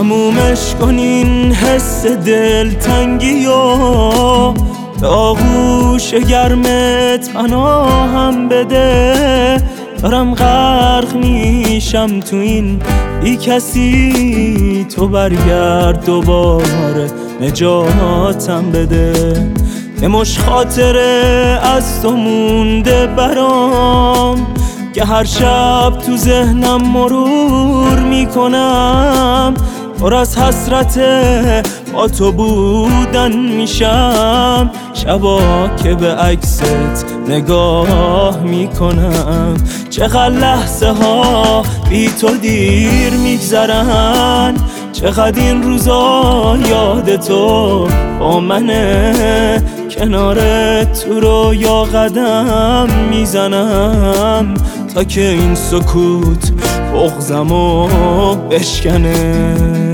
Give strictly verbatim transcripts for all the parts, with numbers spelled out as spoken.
تمومش کنین حس دلتنگی و به آغوش گرمت پناهم بده. دارم غرق میشم تو این بی کسی، تو برگرد دوباره نجاتم بده. یه مش خاطره از تو مونده برام که هر شب تو ذهنم مرور میکنم. پر از حسرت با تو بودن میشم، شبا که به عکست نگاه میکنم. چقدر لحظه ها بی تو دیر میگذرن، چقدر این روزا یاد تو با منه. کنار تو رو یا قدم میزنم تا که این سکوت بغضمو بشکنه.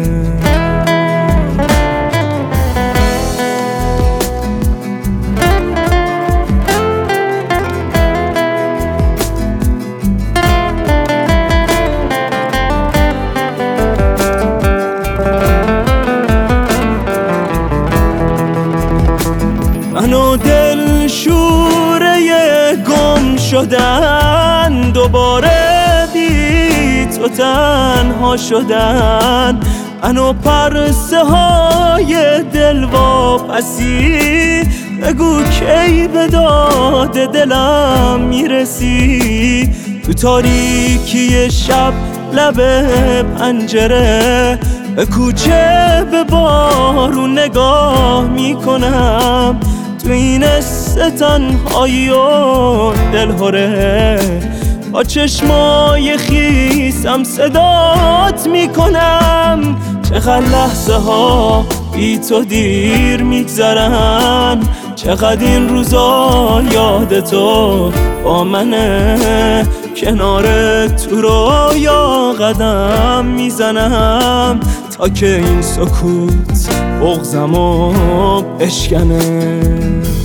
منو دل شوره گم شدن، دوباره بی تو تنها شدن. منو پرسه های دل واپسی، بگو کی به داد دلم میرسی. تو تاریکی شب لب پنجره، به کوچه به بارون نگاه میکنم. تو این تنهایی و دلهوره، با چشمای خیسم صدات میکنم. چقدر لحظه ها بی تو دیر میگذرن، چقدر این روزا یاد تو با منه. کنار تو رو یا قدم میزنم تا که این سکوت بغضمو بشکنه.